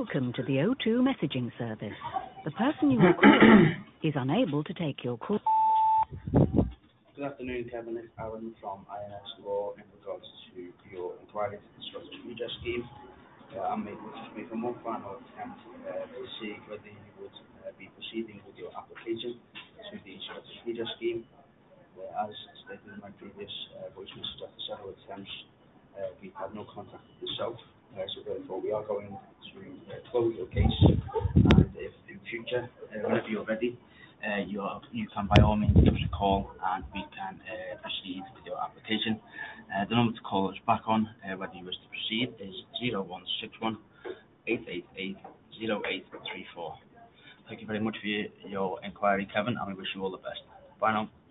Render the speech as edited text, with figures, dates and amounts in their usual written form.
Welcome to the O2 messaging service. The person you are calling is unable to take your call. Good afternoon, Kevin. It's Aaron from INS Law in regards to your inquiry to discuss the redress scheme. I'm making one final attempt to see whether you would be proceeding with your application to the Scottish redress scheme. As stated in my previous voice message, after several attempts, we've had no contact with yourself, so therefore we are going to close your case, and if in future, whenever you're ready, you can by all means give us a call and we can proceed with your application. The number to call us back on, whether you wish to proceed, is 0161 888 0834. Thank you very much for your inquiry, Kevin, and we wish you all the best. Bye now.